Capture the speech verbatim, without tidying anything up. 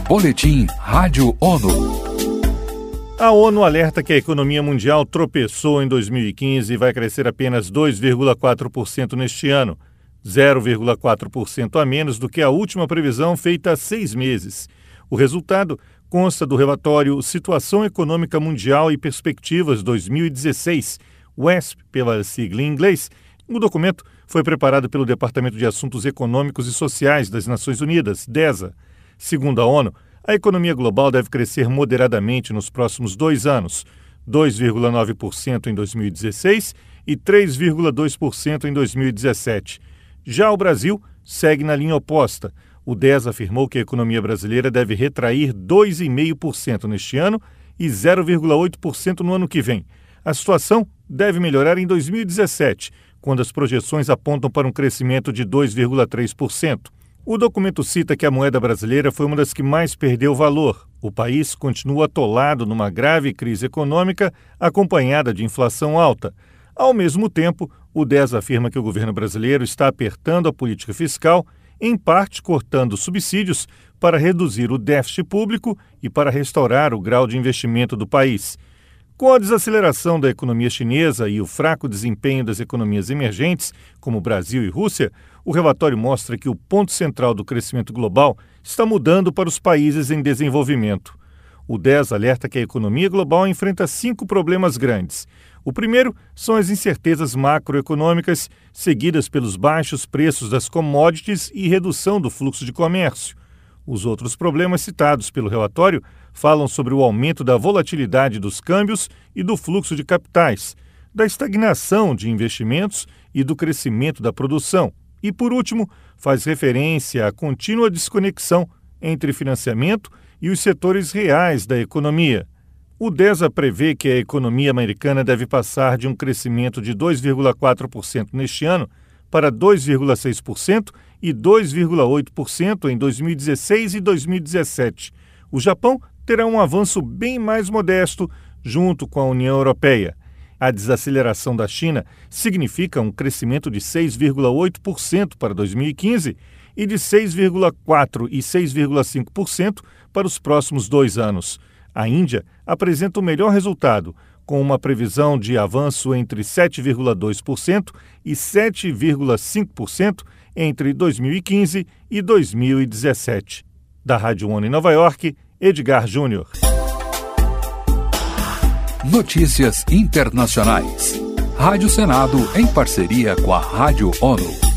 Boletim Rádio ONU. A ONU alerta que a economia mundial tropeçou em dois mil e quinze e vai crescer apenas dois vírgula quatro por cento neste ano, zero vírgula quatro por cento a menos do que a última previsão feita há seis meses. O resultado consta do relatório Situação Econômica Mundial e Perspectivas dois mil e dezesseis, W E S P pela sigla em inglês. O documento foi preparado pelo Departamento de Assuntos Econômicos e Sociais das Nações Unidas, DESA. Segundo a ONU, a economia global deve crescer moderadamente nos próximos dois anos, dois vírgula nove por cento em dois mil e dezesseis e três vírgula dois por cento em dois mil e dezessete. Já o Brasil segue na linha oposta. O DESA afirmou que a economia brasileira deve retrair dois vírgula cinco por cento neste ano e zero vírgula oito por cento no ano que vem. A situação deve melhorar em dois mil e dezessete, quando as projeções apontam para um crescimento de dois vírgula três por cento. O documento cita que a moeda brasileira foi uma das que mais perdeu valor. O país continua atolado numa grave crise econômica acompanhada de inflação alta. Ao mesmo tempo, o DESA afirma que o governo brasileiro está apertando a política fiscal, em parte cortando subsídios para reduzir o déficit público e para restaurar o grau de investimento do país. Com a desaceleração da economia chinesa e o fraco desempenho das economias emergentes, como Brasil e Rússia, o relatório mostra que o ponto central do crescimento global está mudando para os países em desenvolvimento. O DESA alerta que a economia global enfrenta cinco problemas grandes. O primeiro são as incertezas macroeconômicas, seguidas pelos baixos preços das commodities e redução do fluxo de comércio. Os outros problemas citados pelo relatório falam sobre o aumento da volatilidade dos câmbios e do fluxo de capitais, da estagnação de investimentos e do crescimento da produção. E, por último, faz referência à contínua desconexão entre financiamento e os setores reais da economia. O DESA prevê que a economia americana deve passar de um crescimento de dois vírgula quatro por cento neste ano para dois vírgula seis por cento e dois vírgula oito por cento em dois mil e dezesseis e dois mil e dezessete. O Japão terá um avanço bem mais modesto junto com a União Europeia. A desaceleração da China significa um crescimento de seis vírgula oito por cento para dois mil e quinze e de seis vírgula quatro por cento e seis vírgula cinco por cento para os próximos dois anos. A Índia apresenta o melhor resultado, com uma previsão de avanço entre sete vírgula dois por cento e sete vírgula cinco por cento entre dois mil e quinze e dois mil e dezessete. Da Rádio ONU em Nova York, Edgar Júnior. Notícias internacionais. Rádio Senado em parceria com a Rádio ONU.